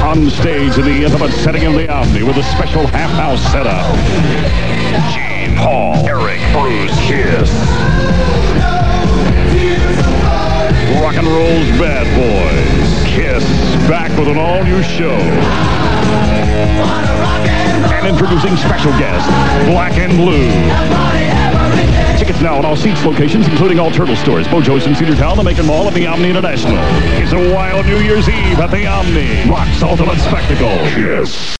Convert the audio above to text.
On stage in the intimate setting of the Omni with a special half-house setup. Gene, Paul, Eric, Bruce, Kiss. Rock and roll's bad boys. Kiss back with an all-new show. And introducing special guest, Black and Blue. Tickets now at all Seats locations, including all Turtle stores, Mojo's in Cedartown, the Macon Mall, and the Omni International. It's a wild New Year's Eve at the Omni. Rock's ultimate spectacle. Yes.